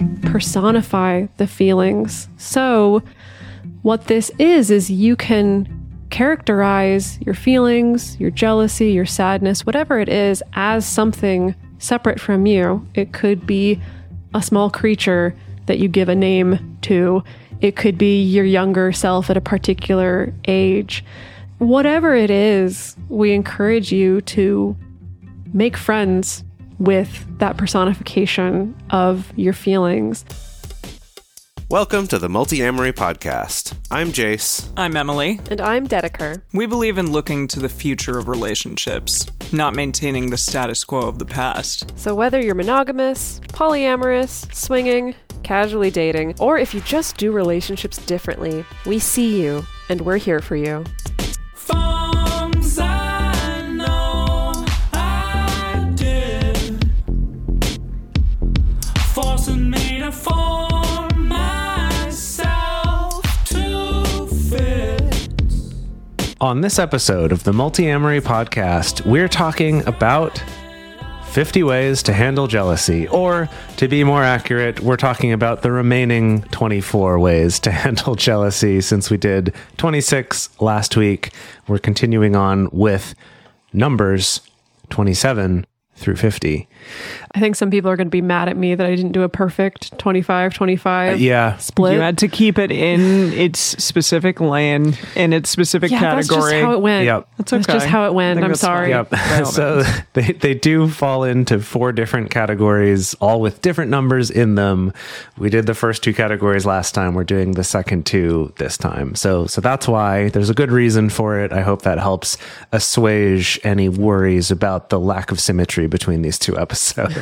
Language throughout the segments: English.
personify the feelings. So what this is you can characterize your feelings, your jealousy, your sadness, whatever it is, as something separate from you. It could be a small creature that you give a name to. It could be your younger self at a particular age. Whatever it is, we encourage you to make friends with that personification of your feelings. Welcome to the Multi-Amory Podcast. I'm Jace. I'm Emily. And I'm Dedeker. We believe in looking to the future of relationships, not maintaining the status quo of the past. So whether you're monogamous, polyamorous, swinging, casually dating, or if you just do relationships differently, we see you and we're here for you. On this episode of the Multi-Amory Podcast, we're talking about 50 ways to handle jealousy, or to be more accurate, we're talking about the remaining 24 ways to handle jealousy. Since we did 26 last week, we're continuing on with numbers 27 through 50. I think some people are going to be mad at me that I didn't do a perfect 25-25 split. You had to keep it in its specific lane, in its specific category. That's just how it went. Yep. That's just how it went. I'm sorry. Yep. So they do fall into 4 different categories, all with different numbers in them. We did the first 2 categories last time. We're doing the second 2 this time. So that's why there's a good reason for it. I hope that helps assuage any worries about the lack of symmetry between these 2 episodes.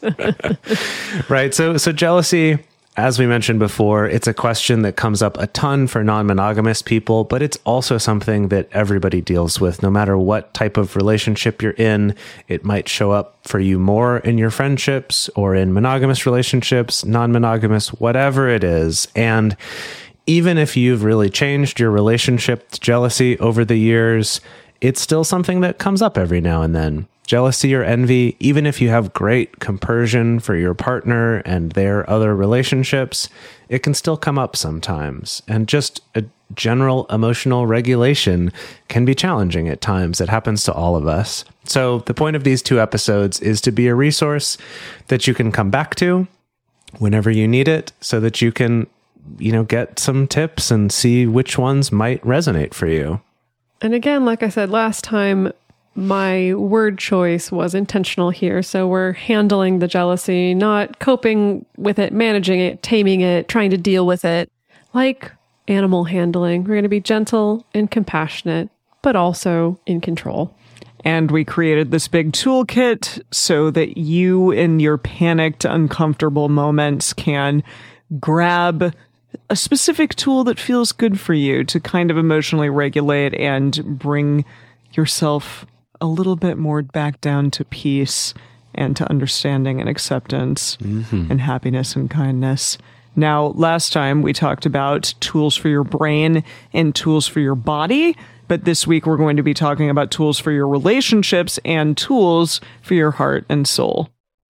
Right. So jealousy, as we mentioned before, it's a question that comes up a ton for non-monogamous people, but it's also something that everybody deals with, no matter what type of relationship you're in. It might show up for you more in your friendships or in monogamous relationships, non-monogamous, whatever it is. And even if you've really changed your relationship to jealousy over the years, it's still something that comes up every now and then. Jealousy or envy, even if you have great compersion for your partner and their other relationships, it can still come up sometimes. And just a general emotional regulation can be challenging at times. It happens to all of us. So the point of these 2 episodes is to be a resource that you can come back to whenever you need it, so that you can, get some tips and see which ones might resonate for you. And again, like I said last time, my word choice was intentional here. So we're handling the jealousy, not coping with it, managing it, taming it, trying to deal with it like animal handling. We're going to be gentle and compassionate, but also in control. And we created this big toolkit so that you, in your panicked, uncomfortable moments, can grab a specific tool that feels good for you to kind of emotionally regulate and bring yourself a little bit more back down to peace and to understanding and acceptance and happiness and kindness. Now, last time we talked about tools for your brain and tools for your body, but this week we're going to be talking about tools for your relationships and tools for your heart and soul.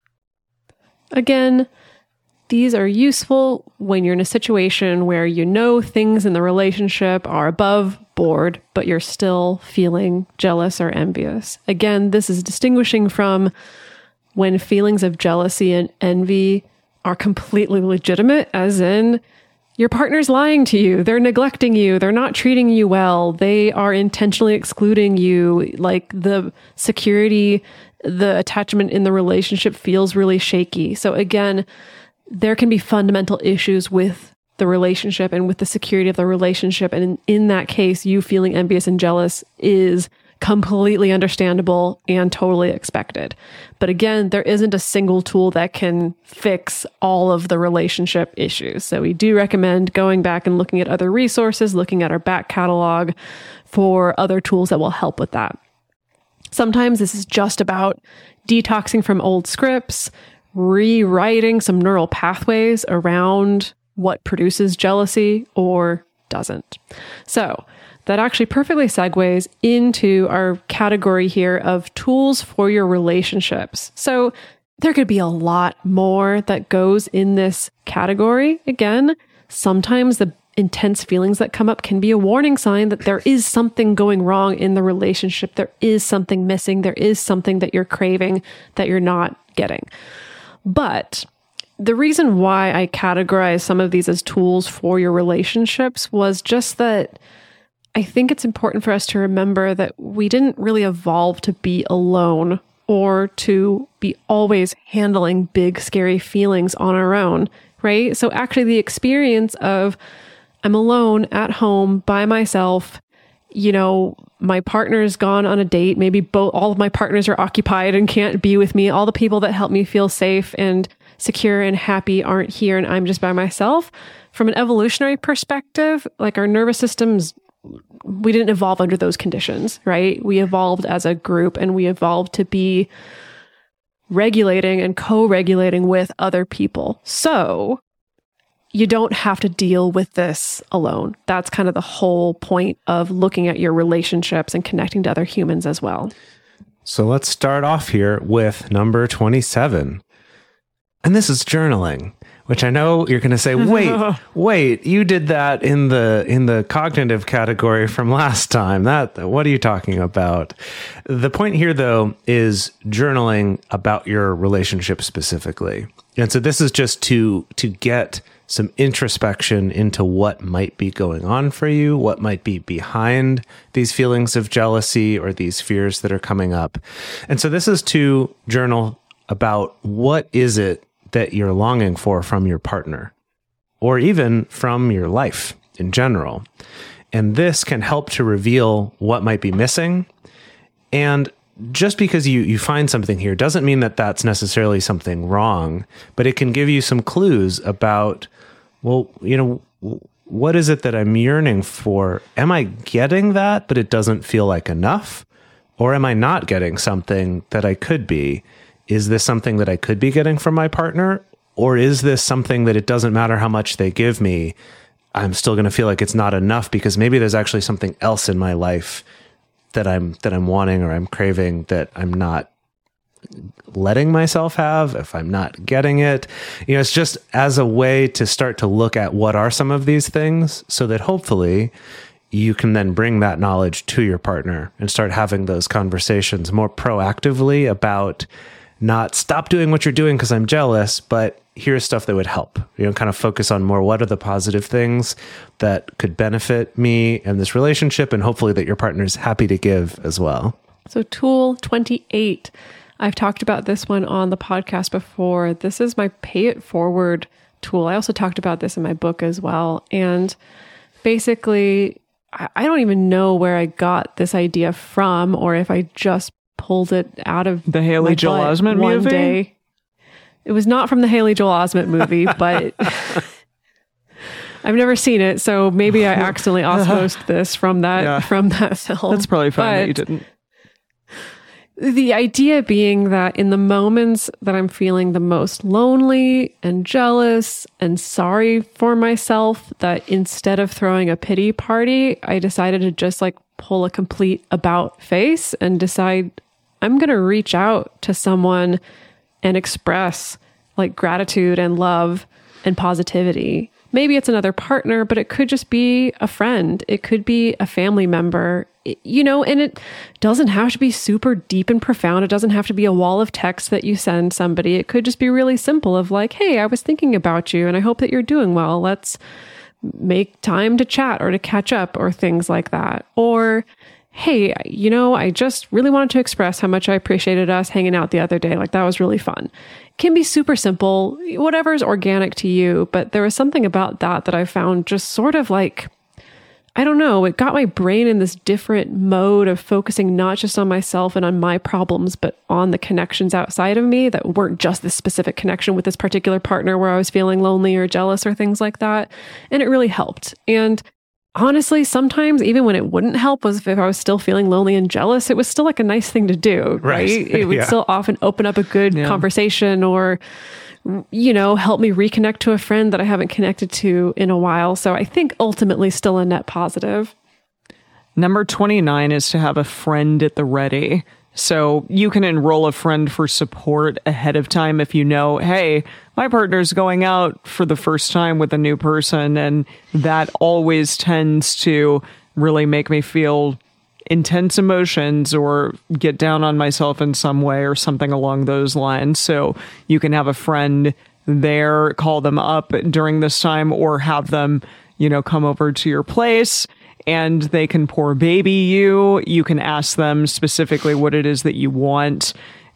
Again, these are useful when you're in a situation where things in the relationship are above board, but you're still feeling jealous or envious. Again, this is distinguishing from when feelings of jealousy and envy are completely legitimate, as in your partner's lying to you, they're neglecting you, they're not treating you well, they are intentionally excluding you, like the security, the attachment in the relationship feels really shaky. So again, there can be fundamental issues with the relationship and with the security of the relationship. And in that case, you feeling envious and jealous is completely understandable and totally expected. But again, there isn't a single tool that can fix all of the relationship issues. So we do recommend going back and looking at other resources, looking at our back catalog for other tools that will help with that. Sometimes this is just about detoxing from old scripts, rewriting some neural pathways around what produces jealousy or doesn't. So that actually perfectly segues into our category here of tools for your relationships. So there could be a lot more that goes in this category. Again, sometimes the intense feelings that come up can be a warning sign that there is something going wrong in the relationship. There is something missing. There is something that you're craving that you're not getting. But the reason why I categorize some of these as tools for your relationships was just that I think it's important for us to remember that we didn't really evolve to be alone or to be always handling big, scary feelings on our own, right? So actually the experience of I'm alone at home by myself, you know, my partner's gone on a date, maybe all of my partners are occupied and can't be with me. All the people that help me feel safe and secure and happy aren't here and I'm just by myself. From an evolutionary perspective, like our nervous systems, we didn't evolve under those conditions, right? We evolved as a group and we evolved to be regulating and co-regulating with other people. So you don't have to deal with this alone. That's kind of the whole point of looking at your relationships and connecting to other humans as well. So let's start off here with number 27. And this is journaling, which I know you're going to say, wait, you did that in the cognitive category from last time. What are you talking about? The point here, though, is journaling about your relationship specifically. And so this is just to get some introspection into what might be going on for you, what might be behind these feelings of jealousy or these fears that are coming up. And so this is to journal about what is it that you're longing for from your partner or even from your life in general. And this can help to reveal what might be missing. And just because you find something here doesn't mean that that's necessarily something wrong, but it can give you some clues about, well, you know, what is it that I'm yearning for? Am I getting that, but it doesn't feel like enough? Or am I not getting something that I could be? Is this something that I could be getting from my partner? Or is this something that it doesn't matter how much they give me, I'm still going to feel like it's not enough because maybe there's actually something else in my life that I'm wanting or I'm craving that I'm not letting myself have, if I'm not getting it. You know, it's just as a way to start to look at what are some of these things so that hopefully you can then bring that knowledge to your partner and start having those conversations more proactively about not stop doing what you're doing because I'm jealous, but here's stuff that would help. You know, kind of focus on more what are the positive things that could benefit me and this relationship, and hopefully that your partner's happy to give as well. So tool 28. I've talked about this one on the podcast before. This is my pay it forward tool. I also talked about this in my book as well. And basically, I don't even know where I got this idea from or if I just pulled it out of the Haley Joel Osment one movie. Day. It was not from the Haley Joel Osment movie, but I've never seen it, so maybe I accidentally osmosed this from that film. That's probably fine that you didn't. The idea being that in the moments that I'm feeling the most lonely and jealous and sorry for myself, that instead of throwing a pity party, I decided to just like pull a complete about face and decide I'm going to reach out to someone and express like gratitude and love and positivity. Maybe it's another partner, but it could just be a friend. It could be a family member, you know, and it doesn't have to be super deep and profound. It doesn't have to be a wall of text that you send somebody. It could just be really simple of like, hey, I was thinking about you and I hope that you're doing well. Let's make time to chat or to catch up or things like that. Or, hey, you know, I just really wanted to express how much I appreciated us hanging out the other day. Like that was really fun. It can be super simple, whatever is organic to you. But there was something about that I found just sort of like, I don't know, it got my brain in this different mode of focusing not just on myself and on my problems, but on the connections outside of me that weren't just this specific connection with this particular partner where I was feeling lonely or jealous or things like that. And it really helped. And honestly, sometimes even when it wouldn't help was if I was still feeling lonely and jealous, it was still like a nice thing to do, right? It would still often open up a good conversation or, you know, help me reconnect to a friend that I haven't connected to in a while. So I think ultimately still a net positive. Number 29 is to have a friend at the ready. So you can enroll a friend for support ahead of time if you know, hey, my partner's going out for the first time with a new person, and that always tends to really make me feel intense emotions or get down on myself in some way or something along those lines. So you can have a friend there, call them up during this time, or have them, come over to your place and they can pour baby you. You can ask them specifically what it is that you want.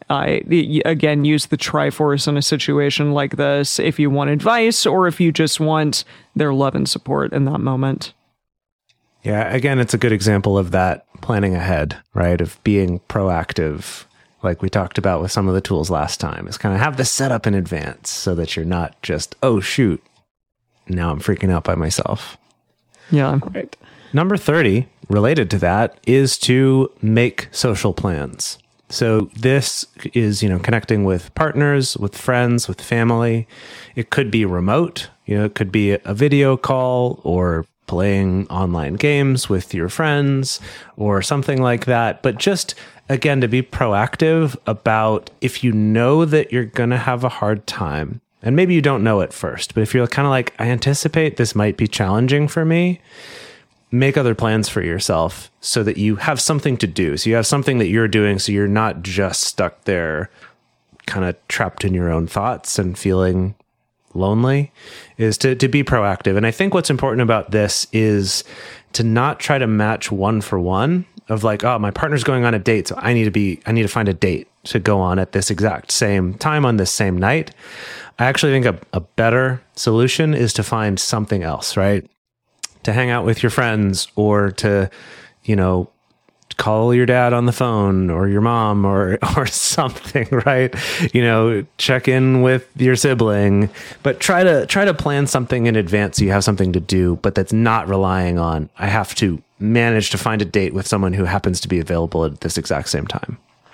Again, use the Triforce in a situation like this if you want advice or if you just want their love and support in that moment. Yeah, again, it's a good example of that planning ahead, right? Of being proactive, like we talked about with some of the tools last time, is kind of have this set up in advance so that you're not just, oh, shoot, now I'm freaking out by myself. Yeah. Right. Number 30, related to that, is to make social plans. So this is, connecting with partners, with friends, with family. It could be remote, it could be a video call or playing online games with your friends or something like that. But just, again, to be proactive about if you know that you're going to have a hard time, and maybe you don't know at first, but if you're kind of like, I anticipate this might be challenging for me, make other plans for yourself so that you have something to do. So you have something that you're doing so you're not just stuck there kind of trapped in your own thoughts and feeling lonely, is to be proactive. And I think what's important about this is to not try to match one for one of like, oh, my partner's going on a date, so I need to find a date to go on at this exact same time on this same night. I actually think a better solution is to find something else, right? To hang out with your friends or to, call your dad on the phone or your mom or something, right? Check in with your sibling, but try to plan something in advance so you have something to do, but that's not relying on, I have to manage to find a date with someone who happens to be available at this exact same time.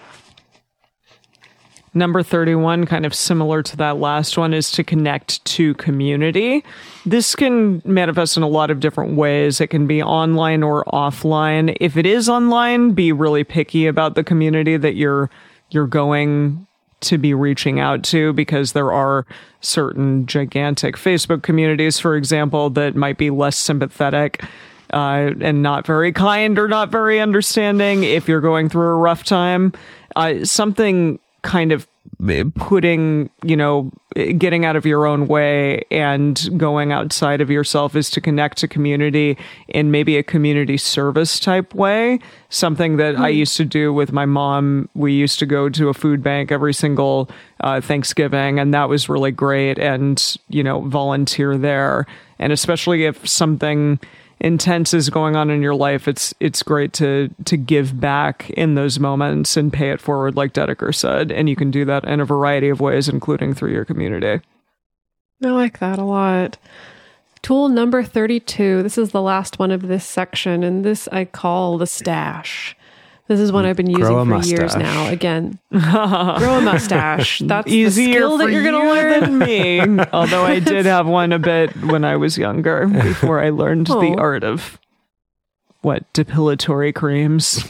Number 31, kind of similar to that last one, is to connect to community. This can manifest in a lot of different ways. It can be online or offline. If it is online, be really picky about the community that you're going to be reaching out to, because there are certain gigantic Facebook communities, for example, that might be less sympathetic and not very kind or not very understanding if you're going through a rough time. Something kind of putting, getting out of your own way and going outside of yourself is to connect to community in maybe a community service type way. Something that I used to do with my mom. We used to go to a food bank every single Thanksgiving, and that was really great. And, volunteer there. And especially if something intense is going on in your life, it's great to give back in those moments and pay it forward, like Dedeker said. And you can do that in a variety of ways, including through your community. I like that a lot. Tool number 32. This is the last one of this section, and this I call the stash. This is one I've been using for years now. Again, grow a mustache. That's easier the skill that you're going to learn than me. Although I did have one a bit when I was younger, before I learned the art of depilatory creams.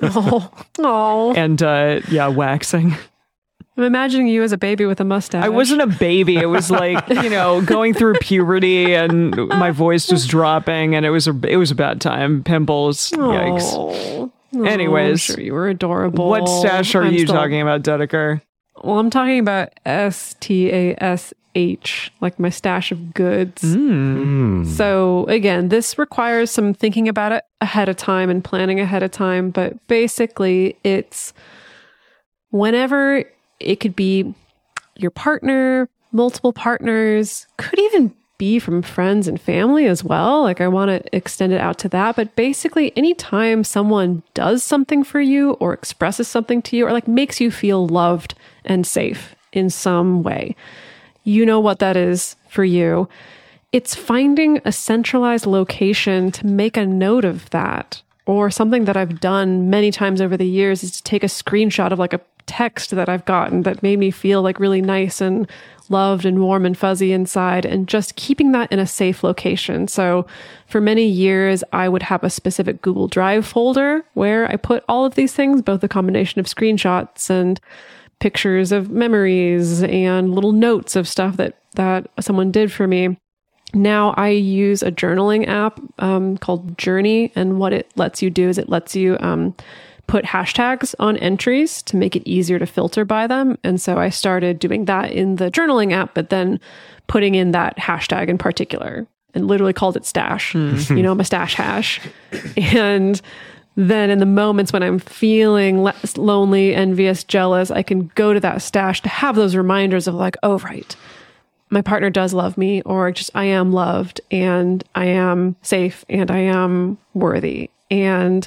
And waxing. I'm imagining you as a baby with a mustache. I wasn't a baby. It was like, going through puberty and my voice was dropping, and it was a bad time. Pimples. Yikes. Anyways, sure, you were adorable. What stash are you talking about, Dedeker? Well, I'm talking about STASH, like my stash of goods. So again, this requires some thinking about it ahead of time and planning ahead of time. But basically, it's whenever it could be your partner, multiple partners, could even be from friends and family as well. Like I want to extend it out to that. But basically, anytime someone does something for you or expresses something to you or like makes you feel loved and safe in some way, you know what that is for you. It's finding a centralized location to make a note of that. Or something that I've done many times over the years is to take a screenshot of like a text that I've gotten that made me feel like really nice and loved and warm and fuzzy inside, and just keeping that in a safe location. So for many years, I would have a specific Google Drive folder where I put all of these things, both a combination of screenshots and pictures of memories and little notes of stuff that someone did for me. Now I use a journaling app called Journey, and what it lets you do is it lets you put hashtags on entries to make it easier to filter by them. And so I started doing that in the journaling app, but then putting in that hashtag in particular, and literally called it stash, my stash hash. And then in the moments when I'm feeling less lonely, envious, jealous, I can go to that stash to have those reminders of like, oh, right, my partner does love me, or just I am loved and I am safe and I am worthy. And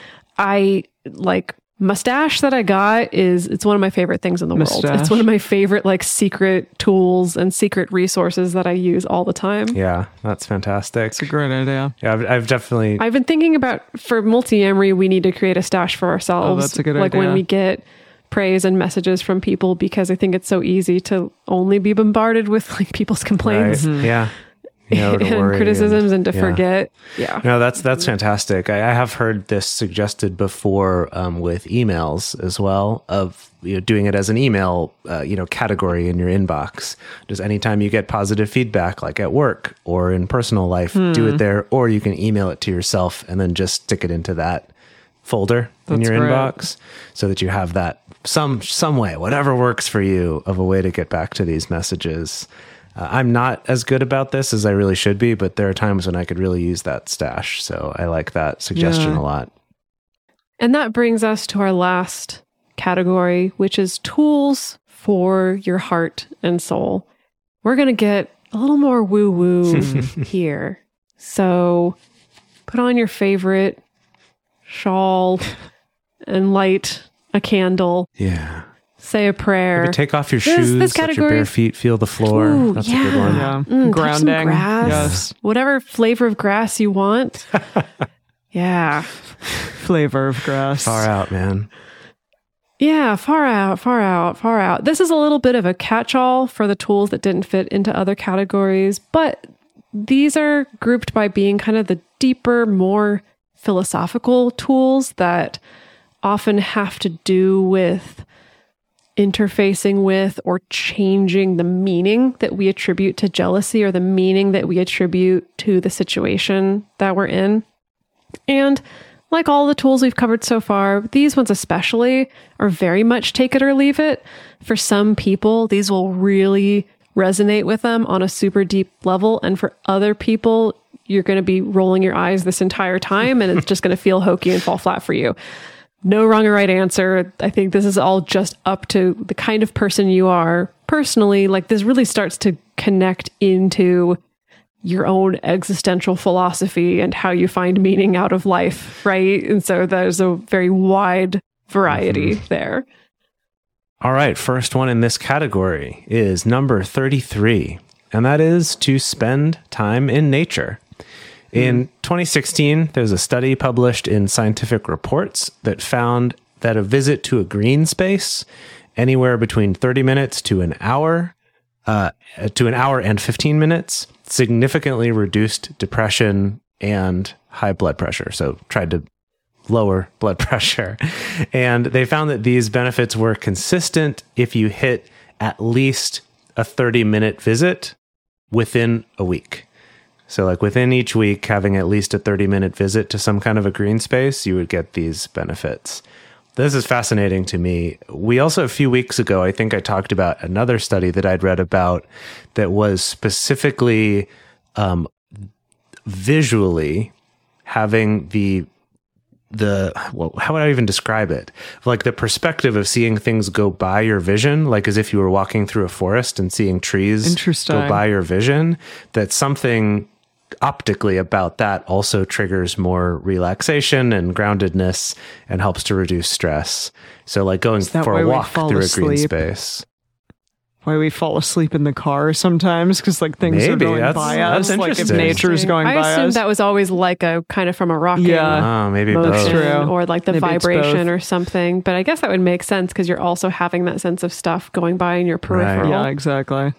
I like mustache that I got it's one of my favorite things in the world. It's one of my favorite like secret tools and secret resources that I use all the time. Yeah, that's fantastic. It's a great idea. Yeah, I've been thinking about, for Multi-Amory, we need to create a stash for ourselves. Oh, that's a good idea. Like when we get praise and messages from people, because I think it's so easy to only be bombarded with like people's complaints. Right. Yeah. And criticisms and to forget. Yeah. No, that's fantastic. I have heard this suggested before with emails as well, of doing it as an email category in your inbox. Just anytime you get positive feedback, like at work or in personal life, do it there, or you can email it to yourself and then just stick it into that folder in your inbox, so that you have that some way, whatever works for you, of a way to get back to these messages. I'm not as good about this as I really should be, but there are times when I could really use that stash. So I like that suggestion a lot. And that brings us to our last category, which is tools for your heart and soul. We're going to get a little more woo-woo here. So put on your favorite shawl and light a candle. Yeah. Say a prayer. Maybe take off your shoes, let your bare feet feel the floor. Ooh, that's a good one. Yeah. Grounding. Grass, yes. Whatever flavor of grass you want. Yeah. Flavor of grass. Far out, man. Yeah, far out. This is a little bit of a catch-all for the tools that didn't fit into other categories, but these are grouped by being kind of the deeper, more philosophical tools that often have to do with interfacing with or changing the meaning that we attribute to jealousy, or the meaning that we attribute to the situation that we're in. And like all the tools we've covered so far, these ones especially are very much take it or leave it. For some people, these will really resonate with them on a super deep level. And for other people, you're going to be rolling your eyes this entire time and it's just going to feel hokey and fall flat for you. No wrong or right answer. I think this is all just up to the kind of person you are personally. Like, this really starts to connect into your own existential philosophy and how you find meaning out of life, right? And so there's a very wide variety there. All right, first one in this category is number 33, and that is to spend time in nature. In 2016, there's a study published in Scientific Reports that found that a visit to a green space, anywhere between 30 minutes to an hour and 15 minutes, significantly reduced depression and high blood pressure. So tried to lower blood pressure. And they found that these benefits were consistent if you hit at least a 30-minute visit within a week. So like within each week, having at least a 30-minute visit to some kind of a green space, you would get these benefits. This is fascinating to me. We also, a few weeks ago, I think I talked about another study that I'd read about that was specifically visually having how would I even describe it? Like the perspective of seeing things go by your vision, like as if you were walking through a forest and seeing trees go by your vision. That something optically about that also triggers more relaxation and groundedness and helps to reduce stress. So like going for a walk through a green space. why we fall asleep in the car sometimes, because like things are Maybe. going That's by us. Like if interesting. nature's going I by assumed us. that was always like a kind of from a rocking Yeah. Oh, maybe motion both. True. or like the Maybe it's vibration both. or something. But I guess that would make sense because you're also having that sense of stuff going by in your peripheral. Yeah, exactly.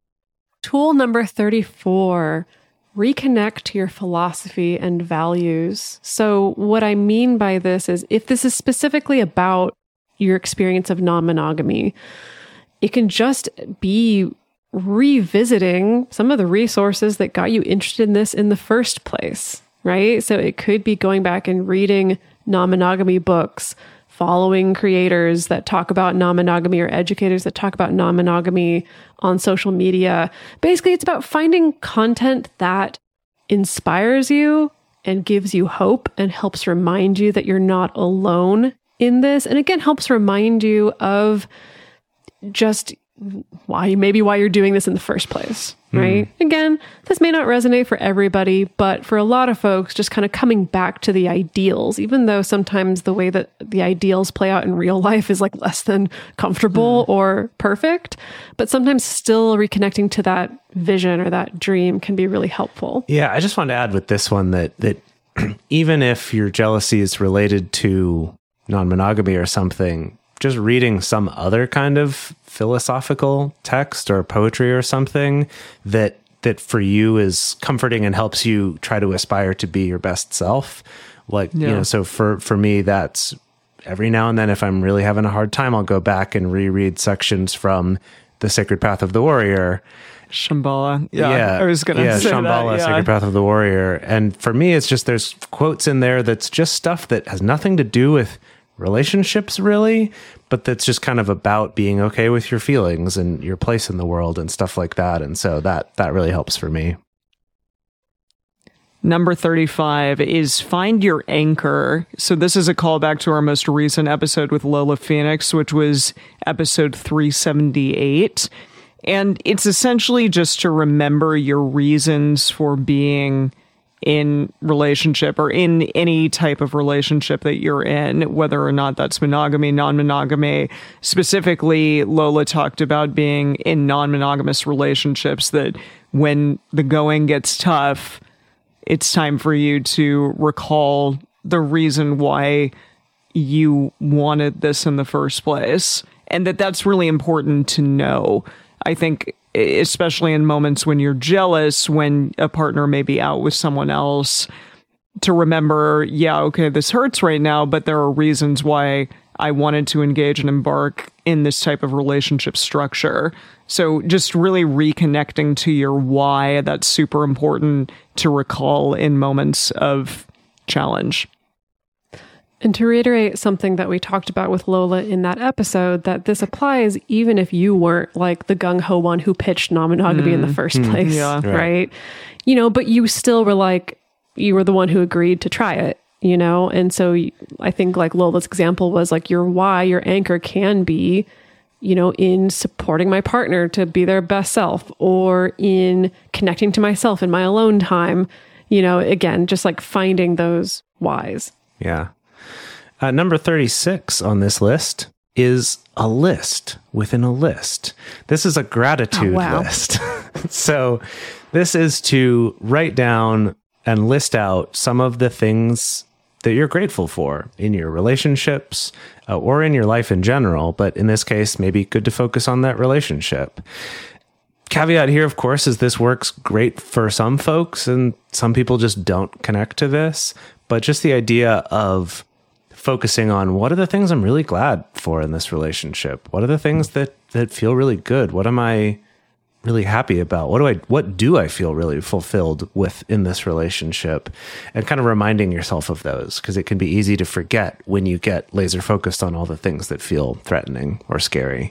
Tool number 34, reconnect to your philosophy and values. So what I mean by this is if this is specifically about your experience of non-monogamy, it can just be revisiting some of the resources that got you interested in this in the first place, right? So it could be going back and reading non-monogamy books, following creators that talk about non-monogamy or educators that talk about non-monogamy on social media. Basically, it's about finding content that inspires you and gives you hope and helps remind you that you're not alone in this. And again, helps remind you of just why you're doing this in the first place, right? Again, this may not resonate for everybody, but for a lot of folks, just kind of coming back to the ideals, even though sometimes the way that the ideals play out in real life is like less than comfortable or perfect, but sometimes still reconnecting to that vision or that dream can be really helpful. Yeah, I just want to add with this one that even if your jealousy is related to non-monogamy or something, just reading some other kind of philosophical text or poetry or something that for you is comforting and helps you try to aspire to be your best self. Like, you know, so for me, that's every now and then, if I'm really having a hard time, I'll go back and reread sections from The Sacred Path of the Warrior. Shambhala. Yeah, I was going to say Shambhala, that. Yeah. Sacred Path of the Warrior. And for me, it's just there's quotes in there that's just stuff that has nothing to do with relationships really, but that's just kind of about being okay with your feelings and your place in the world and stuff like that. And so that really helps for me. Number 35 is find your anchor. So this is a callback to our most recent episode with Lola Phoenix, which was episode 378. And it's essentially just to remember your reasons for being in relationship or in any type of relationship that you're in, whether or not that's monogamy, non-monogamy. Specifically, Lola talked about being in non-monogamous relationships, that when the going gets tough, it's time for you to recall the reason why you wanted this in the first place. And that's really important to know. I think especially in moments when you're jealous, when a partner may be out with someone else, to remember, yeah, okay, this hurts right now, but there are reasons why I wanted to engage and embark in this type of relationship structure. So just really reconnecting to your why, that's super important to recall in moments of challenge. And to reiterate something that we talked about with Lola in that episode, that this applies even if you weren't like the gung-ho one who pitched non-monogamy in the first place, yeah. right? You know, but you still were like, you were the one who agreed to try it, you know? And so I think like Lola's example was like your why, your anchor can be, you know, in supporting my partner to be their best self, or in connecting to myself in my alone time, you know, again, just like finding those whys. Yeah. Number 36 on this list is a list within a list. This is a gratitude list. So this is to write down and list out some of the things that you're grateful for in your relationships or in your life in general. But in this case, maybe good to focus on that relationship. Caveat here, of course, is this works great for some folks and some people just don't connect to this. But just the idea of focusing on what are the things I'm really glad for in this relationship? What are the things that feel really good? What am I really happy about? What do I feel really fulfilled with in this relationship? And kind of reminding yourself of those, because it can be easy to forget when you get laser focused on all the things that feel threatening or scary.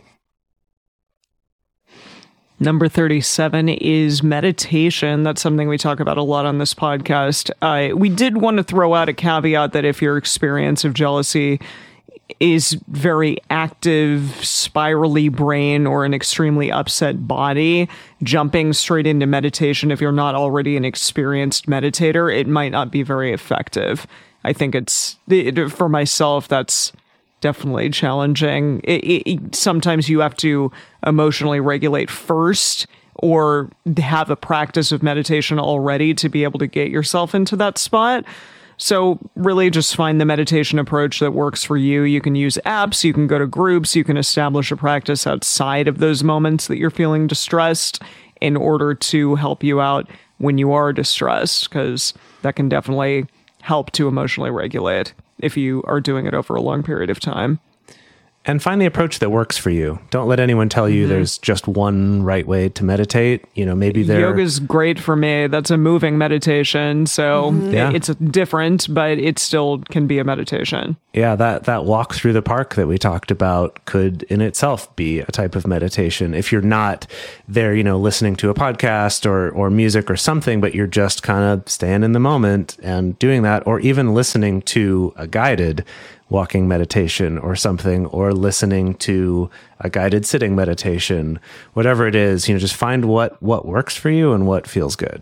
Number 37 is meditation. That's something we talk about a lot on this podcast. We did want to throw out a caveat that if your experience of jealousy is very active, spirally brain, or an extremely upset body, jumping straight into meditation, if you're not already an experienced meditator, it might not be very effective. I think for myself, that's definitely challenging. Sometimes you have to emotionally regulate first or have a practice of meditation already to be able to get yourself into that spot. So really just find the meditation approach that works for you. You can use apps, you can go to groups, you can establish a practice outside of those moments that you're feeling distressed in order to help you out when you are distressed, because that can definitely help to emotionally regulate if you are doing it over a long period of time. And find the approach that works for you. Don't let anyone tell you there's just one right way to meditate. Maybe yoga's great for me. That's a moving meditation, so it's different, but it still can be a meditation. Yeah, that walk through the park that we talked about could in itself be a type of meditation. If you're not there, listening to a podcast or music or something, but you're just kind of staying in the moment and doing that, or even listening to a guided walking meditation or something, or listening to a guided sitting meditation, whatever it is, just find what works for you and what feels good.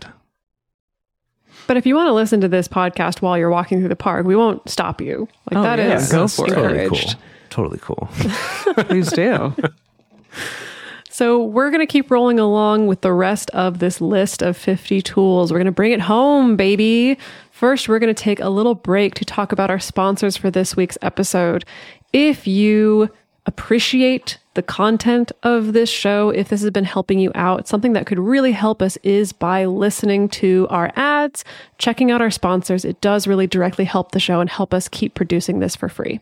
But if you want to listen to this podcast while you're walking through the park, we won't stop you. That is go for encouraged. it. Totally cool. Please do. So we're going to keep rolling along with the rest of this list of 50 tools. We're going to bring it home, baby. First, we're going to take a little break to talk about our sponsors for this week's episode. If you appreciate the content of this show, if this has been helping you out, something that could really help us is by listening to our ads, checking out our sponsors. It does really directly help the show and help us keep producing this for free.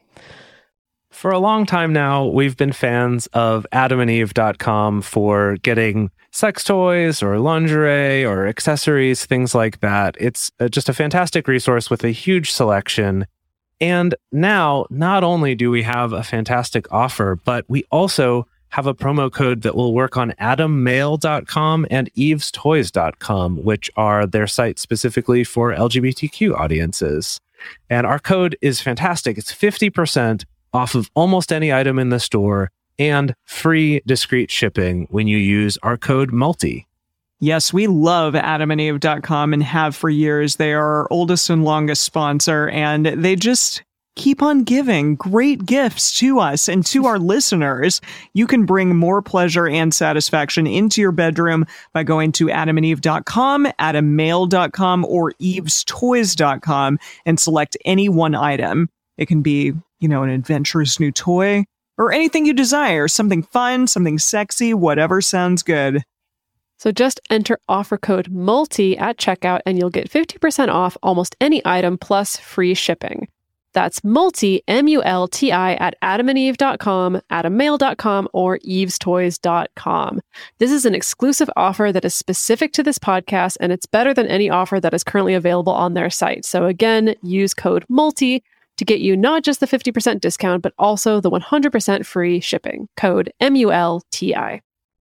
For a long time now, we've been fans of adamandeve.com for getting sex toys or lingerie or accessories, things like that. It's just a fantastic resource with a huge selection. And now, not only do we have a fantastic offer, but we also have a promo code that will work on adammail.com and evestoys.com, which are their sites specifically for LGBTQ audiences. And our code is fantastic. It's 50% off of almost any item in the store and free discreet shipping when you use our code MULTI. Yes, we love adamandeve.com and have for years. They are our oldest and longest sponsor, and they just keep on giving great gifts to us and to our listeners. You can bring more pleasure and satisfaction into your bedroom by going to adamandeve.com, adammail.com, or evestoys.com and select any one item. It can be, an adventurous new toy or anything you desire, something fun, something sexy, whatever sounds good. So just enter offer code MULTI at checkout and you'll get 50% off almost any item plus free shipping. That's MULTI, M-U-L-T-I, at adamandeve.com, adammail.com, or evestoys.com. This is an exclusive offer that is specific to this podcast, and it's better than any offer that is currently available on their site. So again, use code MULTI to get you not just the 50% discount, but also the 100% free shipping. Code MULTI.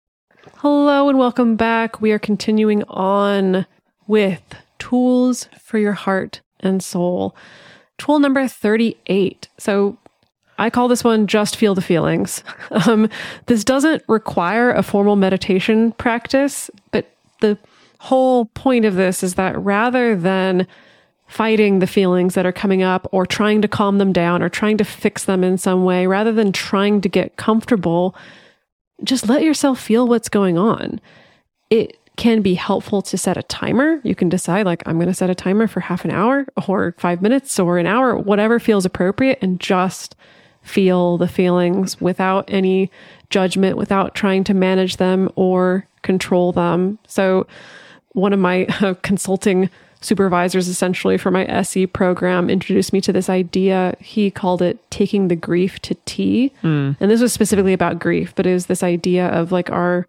Hello and welcome back. We are continuing on with tools for your heart and soul. Tool number 38. So I call this one Just Feel the Feelings. This doesn't require a formal meditation practice, but the whole point of this is that rather than fighting the feelings that are coming up or trying to calm them down or trying to fix them in some way, rather than trying to get comfortable, just let yourself feel what's going on. It can be helpful to set a timer. You can decide, I'm going to set a timer for half an hour or 5 minutes or an hour, whatever feels appropriate, and just feel the feelings without any judgment, without trying to manage them or control them. So one of my consulting supervisors, essentially for my SE program, introduced me to this idea. He called it taking the grief to tea. And this was specifically about grief, but it was this idea of our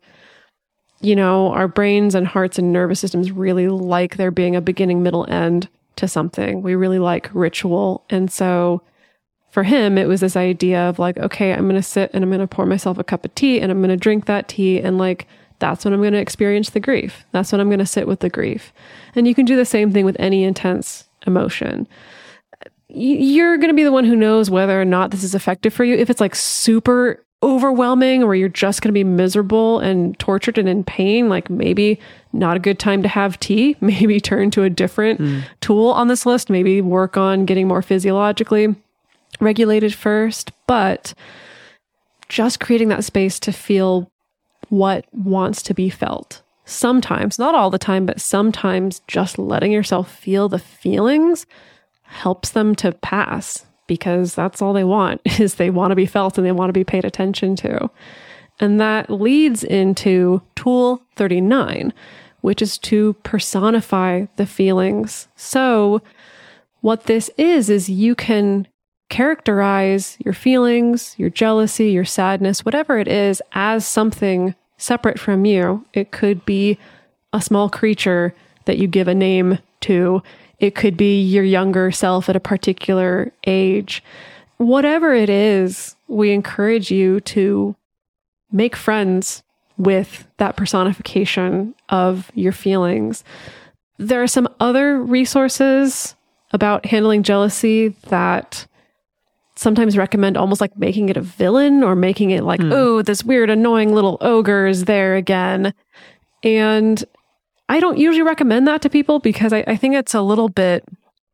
brains and hearts and nervous systems really like there being a beginning, middle, end to something. We really like ritual. And so for him, it was this idea of okay, I'm going to sit and I'm going to pour myself a cup of tea and I'm going to drink that tea. And that's when I'm going to experience the grief. That's when I'm going to sit with the grief. And you can do the same thing with any intense emotion. You're going to be the one who knows whether or not this is effective for you. If it's super overwhelming or you're just going to be miserable and tortured and in pain, maybe not a good time to have tea. Maybe turn to a different tool on this list. Maybe work on getting more physiologically regulated first, but just creating that space to feel what wants to be felt. Sometimes, not all the time, but sometimes just letting yourself feel the feelings helps them to pass, because that's all they want, is they want to be felt and they want to be paid attention to. And that leads into tool 39, which is to personify the feelings. So what this is you can characterize your feelings, your jealousy, your sadness, whatever it is, as something separate from you. It could be a small creature that you give a name to. It could be your younger self at a particular age. Whatever it is, we encourage you to make friends with that personification of your feelings. There are some other resources about handling jealousy that sometimes recommend almost like making it a villain, or making it like, oh, this weird, annoying little ogre is there again. And I don't usually recommend that to people, because I think it's a little bit,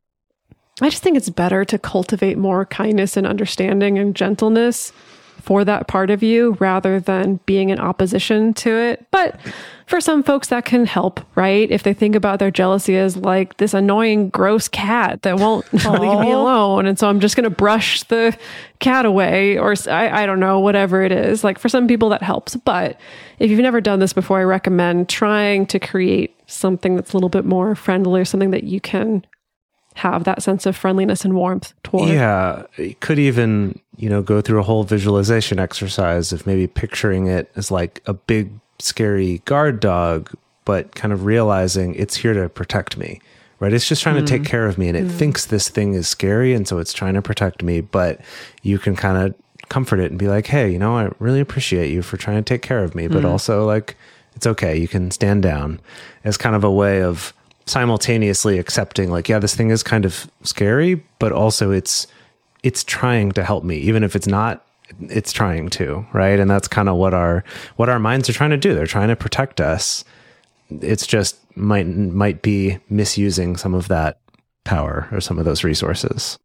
I just think it's better to cultivate more kindness and understanding and gentleness for that part of you, rather than being in opposition to it. But for some folks that can help, right? If they think about their jealousy as like this annoying, gross cat that won't leave me alone. And so I'm just going to brush the cat away, or I don't know, whatever it is. Like for some people that helps. But if you've never done this before, I recommend trying to create something that's a little bit more friendly, or something that you can have that sense of friendliness and warmth toward. Yeah, you could even, go through a whole visualization exercise of maybe picturing it as like a big, scary guard dog, but kind of realizing it's here to protect me, right? It's just trying to take care of me, and it thinks this thing is scary, and so it's trying to protect me, but you can kind of comfort it and be like, hey, I really appreciate you for trying to take care of me, but also like, it's okay, you can stand down, as kind of a way of simultaneously accepting like, yeah, this thing is kind of scary, but also it's trying to help me, even if it's not, it's trying to, right? And that's kind of what our minds are trying to do. They're trying to protect us. It's just might be misusing some of that power or some of those resources.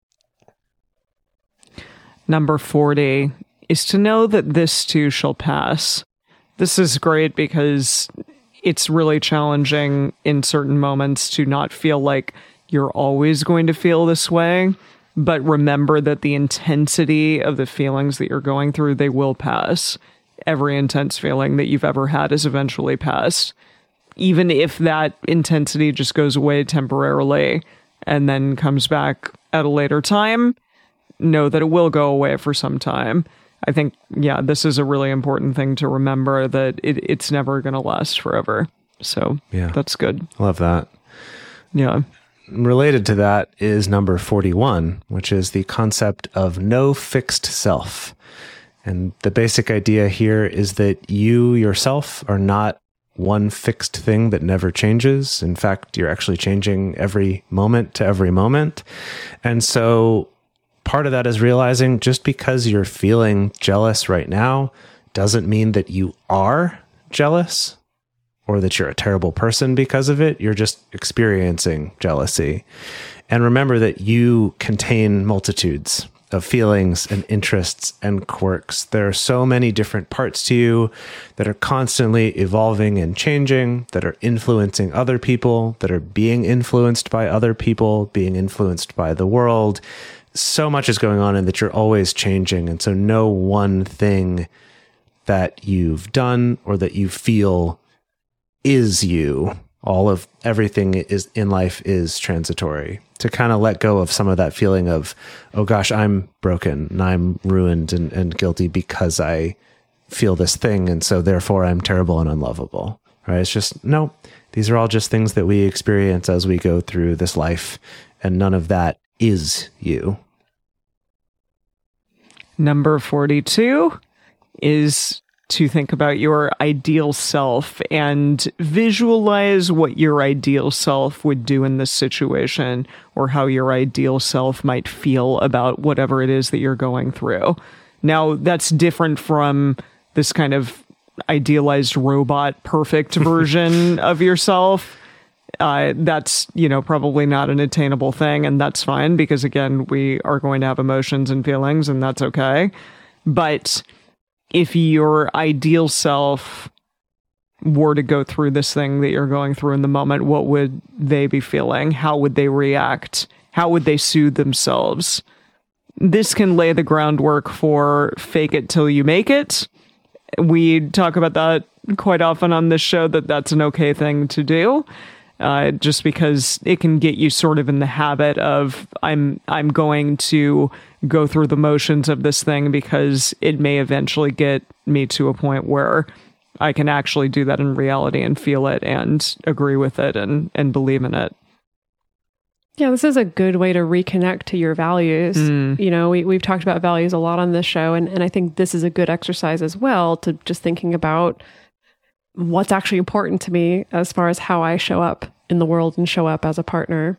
Number 40 is to know that this too shall pass. This is great because it's really challenging in certain moments to not feel like you're always going to feel this way, but remember that the intensity of the feelings that you're going through, they will pass. Every intense feeling that you've ever had is eventually passed. Even if that intensity just goes away temporarily and then comes back at a later time, know that it will go away for some time. I think, this is a really important thing to remember, that it's never going to last forever. So that's good. Love that. Yeah. Related to that is number 41, which is the concept of no fixed self. And the basic idea here is that you yourself are not one fixed thing that never changes. In fact, you're actually changing every moment to every moment. And so part of that is realizing just because you're feeling jealous right now doesn't mean that you are jealous or that you're a terrible person because of it. You're just experiencing jealousy. And remember that you contain multitudes of feelings and interests and quirks. There are so many different parts to you that are constantly evolving and changing, that are influencing other people, that are being influenced by other people, being influenced by the world. So much is going on, and that you're always changing. And so no one thing that you've done or that you feel is you. All of everything is in life is transitory. To kind of let go of some of that feeling of, oh gosh, I'm broken and I'm ruined and guilty because I feel this thing, and so therefore I'm terrible and unlovable. Right? It's just, no, these are all just things that we experience as we go through this life, and none of that is you. Number 42 is to think about your ideal self and visualize what your ideal self would do in this situation, or how your ideal self might feel about whatever it is that you're going through. Now, that's different from this kind of idealized robot perfect version of yourself. That's, probably not an attainable thing, and that's fine because, again, we are going to have emotions and feelings, and that's okay. But if your ideal self were to go through this thing that you're going through in the moment, what would they be feeling? How would they react? How would they soothe themselves? This can lay the groundwork for fake it till you make it. We talk about that quite often on this show, that's an okay thing to do. Just because it can get you sort of in the habit of I'm going to go through the motions of this thing because it may eventually get me to a point where I can actually do that in reality and feel it and agree with it and believe in it. Yeah, this is a good way to reconnect to your values. We've talked about values a lot on this show, and I think this is a good exercise as well to just thinking about what's actually important to me as far as how I show up in the world and show up as a partner.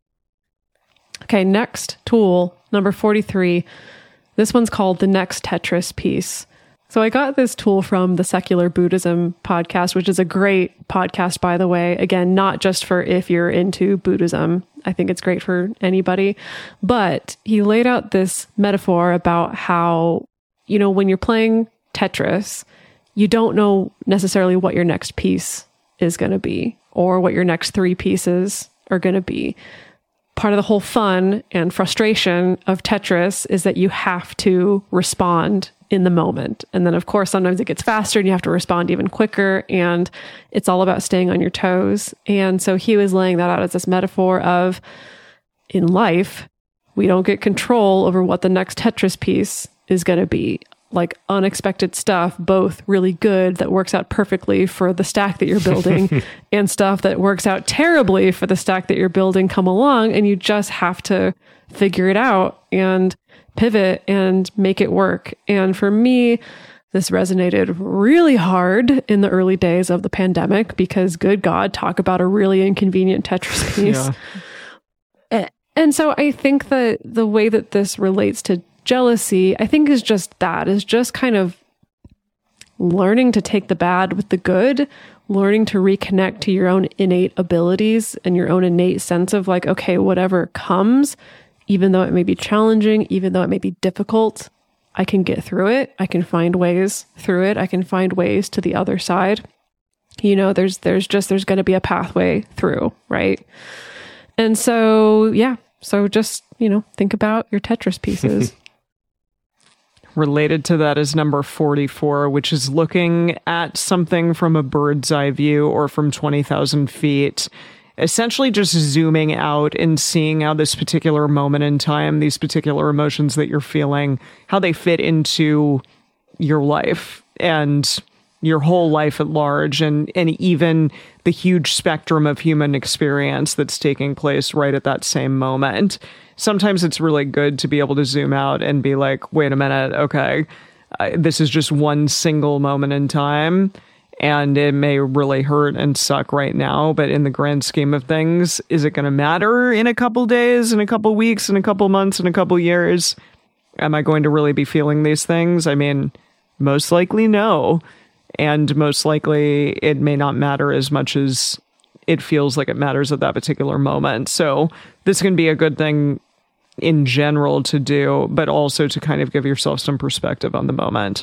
Okay, next tool, number 43. This one's called the next Tetris piece. So I got this tool from the Secular Buddhism podcast, which is a great podcast, by the way. Again, not just for if you're into Buddhism. I think it's great for anybody. But he laid out this metaphor about how, when you're playing Tetris, you don't know necessarily what your next piece is going to be or what your next 3 pieces are going to be. Part of the whole fun and frustration of Tetris is that you have to respond in the moment. And then, of course, sometimes it gets faster and you have to respond even quicker. And it's all about staying on your toes. And so he was laying that out as this metaphor of, in life, we don't get control over what the next Tetris piece is going to be. Like unexpected stuff, both really good that works out perfectly for the stack that you're building and stuff that works out terribly for the stack that you're building come along, and you just have to figure it out and pivot and make it work. And for me, this resonated really hard in the early days of the pandemic because, good God, talk about a really inconvenient Tetris piece. Yeah. And so I think that the way that this relates to jealousy, I think, is just kind of learning to take the bad with the good, learning to reconnect to your own innate abilities and your own innate sense of like, okay, whatever comes, even though it may be challenging, even though it may be difficult, I can get through it. I can find ways through it. I can find ways to the other side. There's going to be a pathway through, right? And so, yeah. So just, think about your Tetris pieces. Related to that is number 44, which is looking at something from a bird's eye view or from 20,000 feet. Essentially just zooming out and seeing how this particular moment in time, these particular emotions that you're feeling, how they fit into your life and your whole life at large, and even the huge spectrum of human experience that's taking place right at that same moment. Sometimes it's really good to be able to zoom out and be like, wait a minute, okay, this is just one single moment in time, and it may really hurt and suck right now, but in the grand scheme of things, is it going to matter in a couple days, in a couple weeks, in a couple months, in a couple years? Am I going to really be feeling these things? I mean, most likely no. And most likely it may not matter as much as it feels like it matters at that particular moment. So this can be a good thing in general to do, but also to kind of give yourself some perspective on the moment.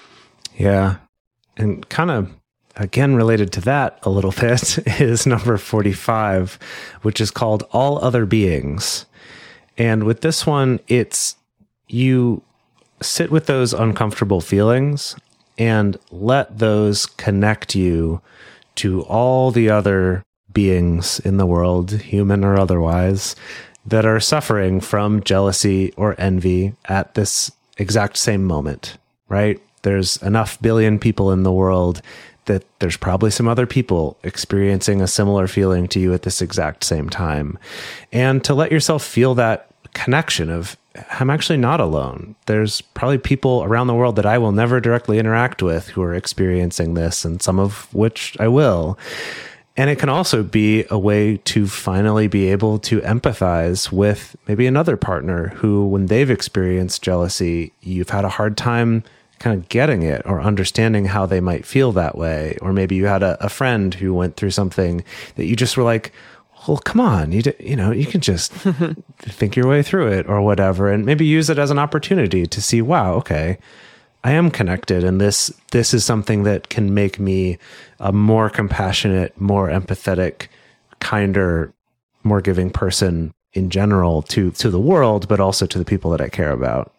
Yeah. And kind of, again, related to that a little bit is number 45, which is called All Other Beings. And with this one, it's you sit with those uncomfortable feelings and let those connect you to all the other beings in the world, human or otherwise, that are suffering from jealousy or envy at this exact same moment, right? There's enough billion people in the world that there's probably some other people experiencing a similar feeling to you at this exact same time. And to let yourself feel that connection of, I'm actually not alone. There's probably people around the world that I will never directly interact with who are experiencing this, and some of which I will. And it can also be a way to finally be able to empathize with maybe another partner who, when they've experienced jealousy, you've had a hard time kind of getting it or understanding how they might feel that way. Or maybe you had a friend who went through something that you just were like, well, come on, you can just think your way through it or whatever, and maybe use it as an opportunity to see, wow, okay, I am connected, and this is something that can make me a more compassionate, more empathetic, kinder, more giving person in general to the world, but also to the people that I care about.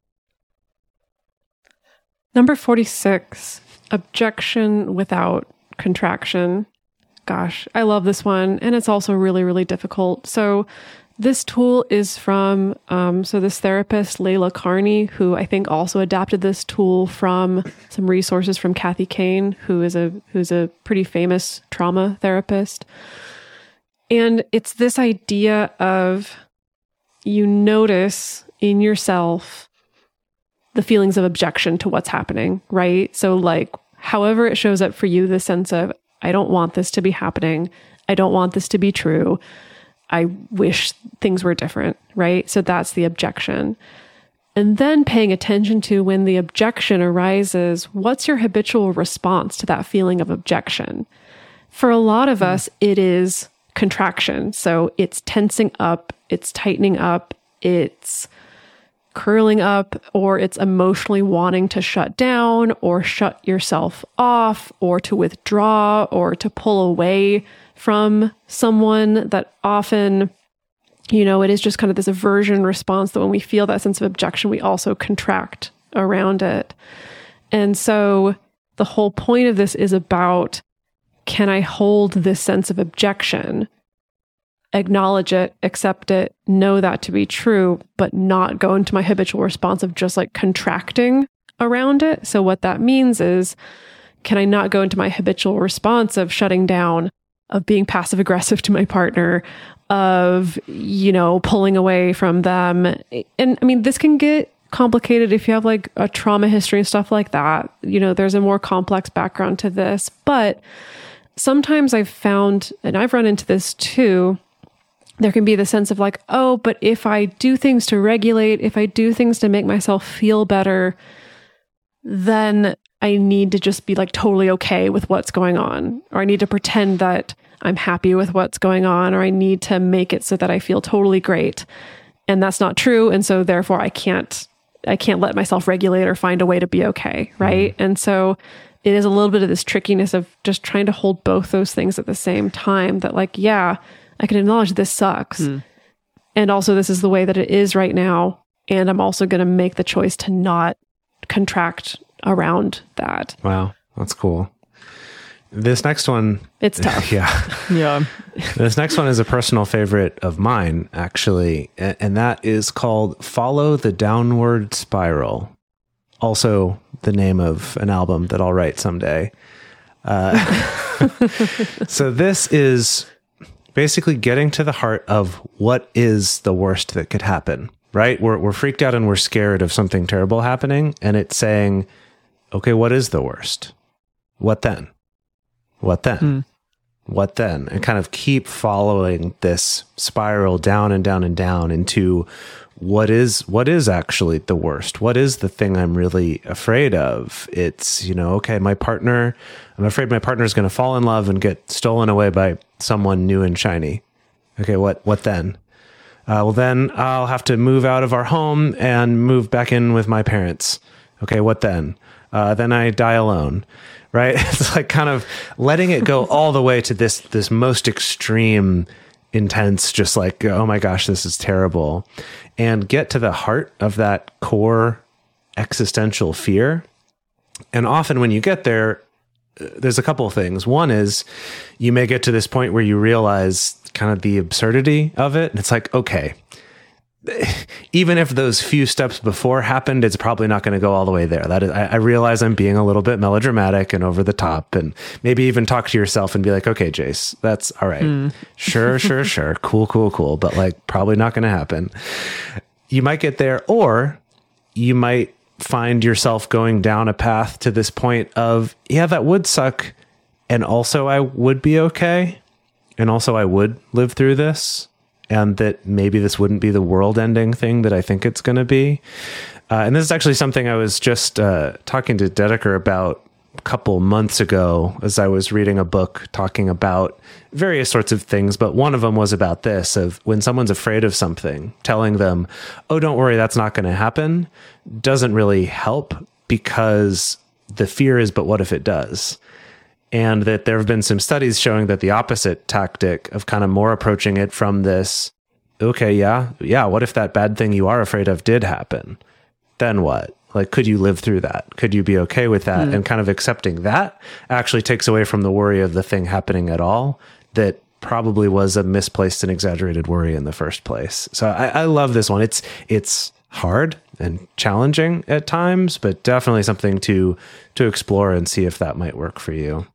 Number 46, objection without contraction. Gosh, I love this one. And it's also really, really difficult. So this tool is from, this therapist, Layla Carney, who I think also adapted this tool from some resources from Kathy Kane, who's a pretty famous trauma therapist. And it's this idea of you notice in yourself the feelings of objection to what's happening, right? So like, however it shows up for you, the sense of, I don't want this to be happening. I don't want this to be true. I wish things were different, right? So that's the objection. And then paying attention to when the objection arises, what's your habitual response to that feeling of objection? For a lot of us, it is contraction. So it's tensing up, it's tightening up, it's curling up, or it's emotionally wanting to shut down or shut yourself off or to withdraw or to pull away from someone. That often, it is just kind of this aversion response that when we feel that sense of objection, we also contract around it. And so the whole point of this is about, can I hold this sense of objection, acknowledge it, accept it, know that to be true, but not go into my habitual response of just like contracting around it. So what that means is, can I not go into my habitual response of shutting down, of being passive aggressive to my partner, of, pulling away from them? And I mean, this can get complicated if you have like a trauma history and stuff like that. There's a more complex background to this, but sometimes I've found, and I've run into this too, there can be the sense of like, oh, but if I do things to regulate, if I do things to make myself feel better, then I need to just be like totally okay with what's going on, or I need to pretend that I'm happy with what's going on, or I need to make it so that I feel totally great. And that's not true. And so therefore I can't let myself regulate or find a way to be okay. Right. Mm-hmm. And so it is a little bit of this trickiness of just trying to hold both those things at the same time, that like, yeah, I can acknowledge this sucks. And also this is the way that it is right now. And I'm also going to make the choice to not contract around that. Wow. That's cool. This next one, it's tough. Yeah. This next one is a personal favorite of mine, actually. And that is called Follow the Downward Spiral. Also the name of an album that I'll write someday. So this is basically getting to the heart of what is the worst that could happen, right? We're freaked out and we're scared of something terrible happening. And it's saying, okay, what is the worst? What then? What then? What then? And kind of keep following this spiral down and down and down into what is actually the worst? What is the thing I'm really afraid of? It's, okay, I'm afraid my partner is going to fall in love and get stolen away by someone new and shiny. Okay, what then? Well, then I'll have to move out of our home and move back in with my parents. Okay, what then? Then I die alone, right? It's like kind of letting it go all the way to this most extreme, intense, just like, oh my gosh, this is terrible. And get to the heart of that core existential fear. And often when you get there, there's a couple of things. One is you may get to this point where you realize kind of the absurdity of it. And it's like, okay, even if those few steps before happened, it's probably not going to go all the way there. That is, I realize I'm being a little bit melodramatic and over the top, and maybe even talk to yourself and be like, okay, Jace, that's all right. Sure. Cool. But like, probably not going to happen. You might get there, or you might find yourself going down a path to this point of, yeah, that would suck. And also I would be okay. And also I would live through this. and that maybe this wouldn't be the world ending thing that I think it's going to be. And this is actually something I was just talking to Dedeker about a couple months ago as I was reading a book talking about various sorts of things. But one of them was about this, of when someone's afraid of something, telling them, oh, don't worry, that's not going to happen, doesn't really help, because the fear is, but what if it does? And that there have been some studies showing that the opposite tactic of kind of more approaching it from this, okay, yeah, what if that bad thing you are afraid of did happen? Then what? Like, could you live through that? Could you be okay with that? And kind of accepting that actually takes away from the worry of the thing happening at all, that probably was a misplaced and exaggerated worry in the first place. So I love this one. It's hard and challenging at times, but definitely something to explore and see if that might work for you.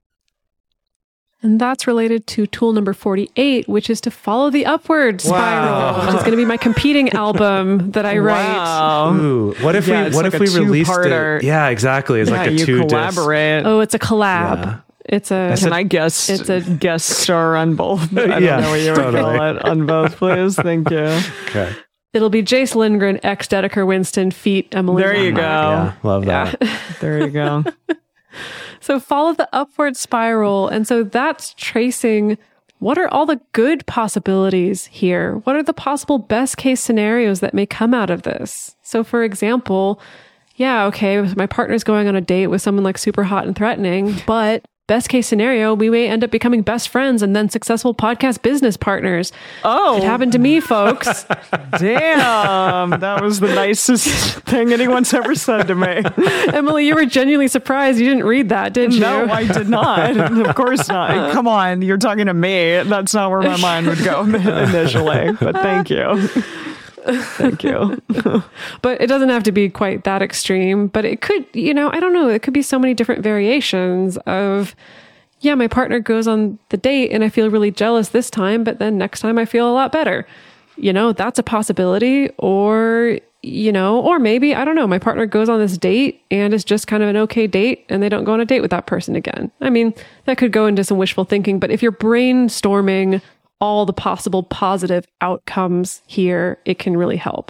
And that's related to tool number 48, which is to follow the upward spiral, which is going to be my competing album that I write. Wow. Ooh, what if we released it? Yeah, exactly. It's like a you two-disc. collaborate. Oh, it's a collab. Yeah. It's a. Can I guess? It's a guest star on both. I don't Yeah, know what you would totally. call it on both, please. Thank you. Okay. It'll be Jace Lindgren, ex Dedeker Winston, feat Emily. There you Lamarck. go. Yeah, love that. Yeah. There you go. So follow the upward spiral. And so that's tracing what are all the good possibilities here? What are the possible best case scenarios that may come out of this? So for example, yeah, okay, my partner's going on a date with someone like super hot and threatening, but best case scenario, we may end up becoming best friends and then successful podcast business partners. Oh, It happened to me, folks. damn. That was the nicest thing anyone's ever said to me. Emily, you were genuinely surprised. You didn't read that, did you? No, I did not. Of course not. Come on, you're talking to me. That's not where my mind would go initially. But thank you. Thank you. But it doesn't have to be quite that extreme. But it could, I don't know. It could be so many different variations of, yeah, my partner goes on the date and I feel really jealous this time, but then next time I feel a lot better. That's a possibility. Or, or maybe, I don't know, my partner goes on this date and it's just kind of an okay date and they don't go on a date with that person again. I mean, that could go into some wishful thinking, but if you're brainstorming all the possible positive outcomes here, it can really help.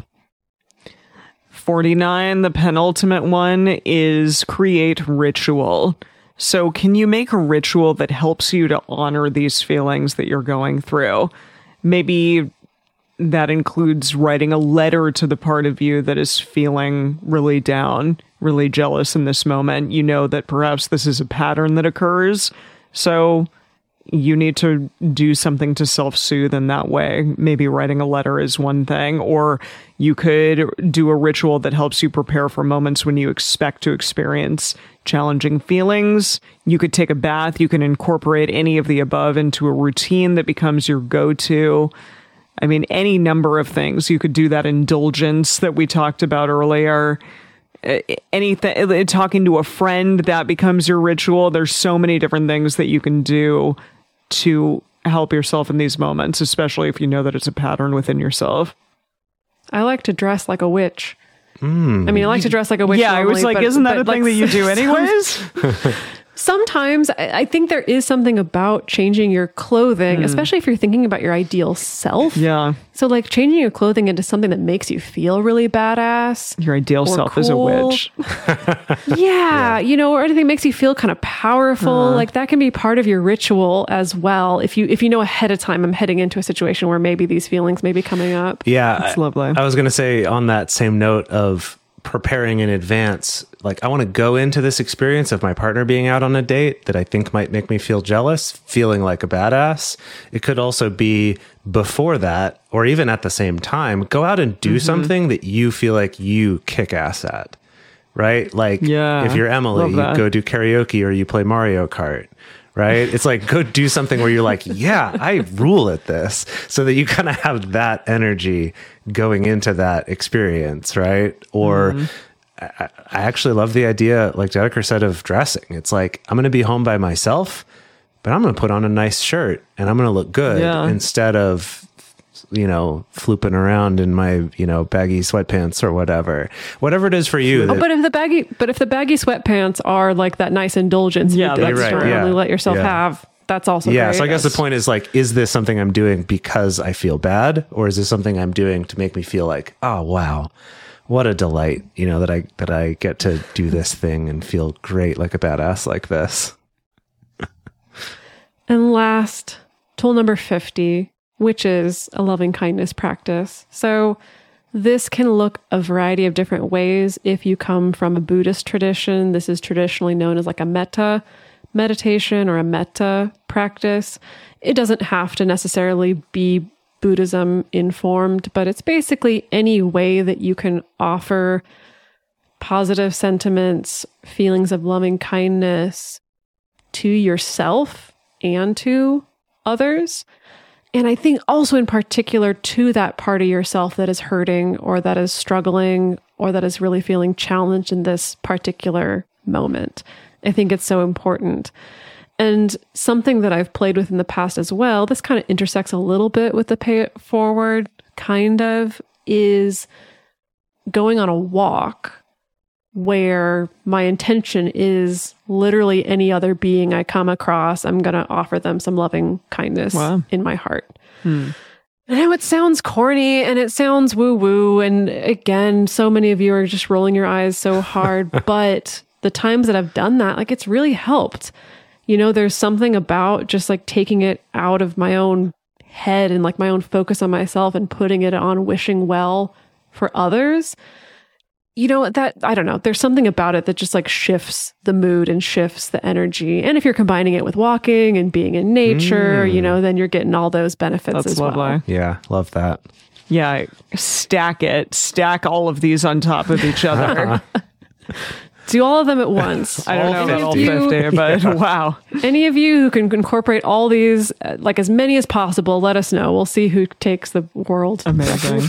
49, the penultimate one, is create ritual. So can you make a ritual that helps you to honor these feelings that you're going through? Maybe that includes writing a letter to the part of you that is feeling really down, really jealous in this moment. You know that perhaps this is a pattern that occurs. So you need to do something to self-soothe in that way. Maybe writing a letter is one thing, or you could do a ritual that helps you prepare for moments when you expect to experience challenging feelings. You could take a bath. You can incorporate any of the above into a routine that becomes your go-to. I mean, any number of things. You could do that indulgence that we talked about earlier. Anything, talking to a friend, that becomes your ritual. There's so many different things that you can do to help yourself in these moments, especially if you know that it's a pattern within yourself. I like to dress like a witch. I mean, I like to dress like a witch. Yeah, I was like, isn't that a thing that you do anyways? Sometimes I think there is something about changing your clothing, especially if you're thinking about your ideal self. Yeah. So like changing your clothing into something that makes you feel really badass. Your ideal self is a cool. witch. Yeah, or anything that makes you feel kind of powerful. Like that can be part of your ritual as well. If you know ahead of time, I'm heading into a situation where maybe these feelings may be coming up. Yeah. That's lovely. I was going to say, on that same note of preparing in advance, like I want to go into this experience of my partner being out on a date that I think might make me feel jealous, feeling like a badass. It could also be before that, or even at the same time, go out and do something that you feel like you kick ass at, right? Like if you're Emily, you go do karaoke or you play Mario Kart. Right? It's like, go do something where you're like, yeah, I rule at this, so that you kind of have that energy going into that experience, right? Or I actually love the idea, like Dedeker said, of dressing. It's like, I'm going to be home by myself, but I'm going to put on a nice shirt and I'm going to look good instead of, flooping around in my, baggy sweatpants or whatever it is for you. But if the baggy sweatpants are like that nice indulgence, you that's externally let yourself have, that's also Yeah. great. So I guess the point is like, is this something I'm doing because I feel bad, or is this something I'm doing to make me feel like, oh wow, what a delight, you know, that I get to do this thing and feel great like a badass like this. And last, tool number 50, which is a loving kindness practice. So this can look a variety of different ways. If you come from a Buddhist tradition, this is traditionally known as like a metta meditation or a metta practice. It doesn't have to necessarily be Buddhism informed, but it's basically any way that you can offer positive sentiments, feelings of loving kindness to yourself and to others. And I think also in particular to that part of yourself that is hurting or that is struggling or that is really feeling challenged in this particular moment. I think it's so important. And something that I've played with in the past as well, this kind of intersects a little bit with the pay it forward kind of, is going on a walk where my intention is literally any other being I come across, I'm going to offer them some loving kindness in my heart. I know it sounds corny and it sounds woo-woo. And again, so many of you are just rolling your eyes so hard, but the times that I've done that, like it's really helped. You know, there's something about just like taking it out of my own head and like my own focus on myself and putting it on wishing well for others. You know, that, I don't know, there's something about it that just like shifts the mood and shifts the energy. And if you're combining it with walking and being in nature, you know, then you're getting all those benefits as lovely. well. Yeah. Love that. Yeah. Stack all of these on top of each other. Do all of them at once. I don't know about all 50, 50, but wow. Any of you who can incorporate all these, like as many as possible, let us know. We'll see who takes the world. Amazing.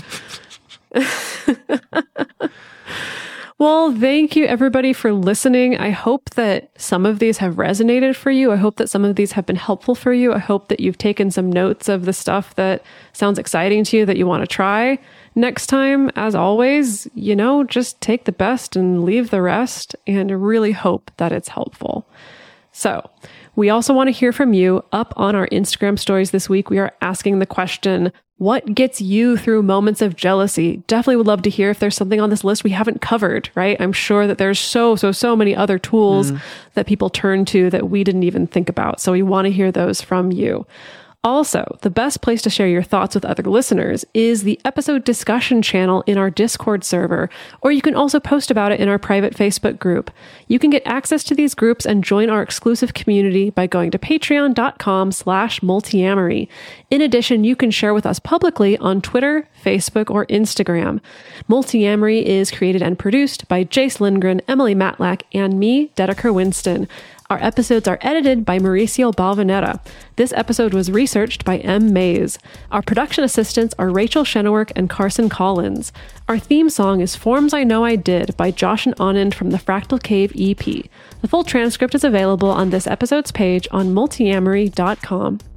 Well, thank you everybody for listening. I hope that some of these have resonated for you. I hope that some of these have been helpful for you. I hope that you've taken some notes of the stuff that sounds exciting to you that you want to try. Next time, as always, you know, just take the best and leave the rest, and really hope that it's helpful. So we also want to hear from you. Up on our Instagram stories this week, we are asking the question, what gets you through moments of jealousy? Definitely would love to hear if there's something on this list we haven't covered, right? I'm sure that there's so many other tools that people turn to that we didn't even think about. So we want to hear those from you. Also, the best place to share your thoughts with other listeners is the episode discussion channel in our Discord server, or you can also post about it in our private Facebook group. You can get access to these groups and join our exclusive community by going to patreon.com/multiamory. In addition, you can share with us publicly on Twitter, Facebook, or Instagram. Multiamory is created and produced by Jace Lindgren, Emily Matlack, and me, Dedeker Winston. Our episodes are edited by Mauricio Balvanera. This episode was researched by M. Mays. Our production assistants are Rachel Shennework and Carson Collins. Our theme song is Forms I Know I Did by Josh and Anand from the Fractal Cave EP. The full transcript is available on this episode's page on multiamory.com.